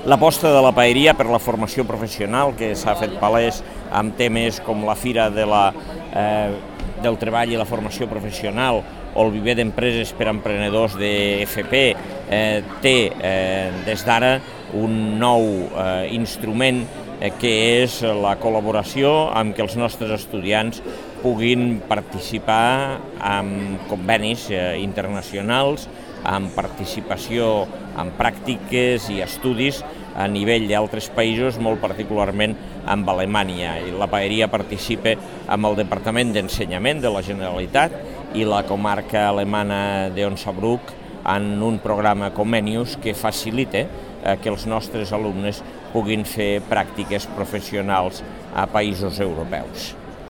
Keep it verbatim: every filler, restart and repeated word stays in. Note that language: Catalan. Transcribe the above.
l'aposta de la paeria per la formació professional, que s'ha fet palès amb temes com la Fira de la, eh, del Treball i la Formació Professional o el Viver d'Empreses per a Emprenedors de F P, eh, té eh, des d'ara un nou eh, instrument eh, que és la col·laboració amb que els nostres estudiants puguin participar en convenis eh, internacionals, amb participació en pràctiques i estudis a nivell d'altres països, molt particularment amb Alemanya. I la paeria participa amb el Departament d'Ensenyament de la Generalitat i la comarca alemana d'Onsabruck en un programa Comenius que facilita eh, que els nostres alumnes puguin fer pràctiques professionals a països europeus.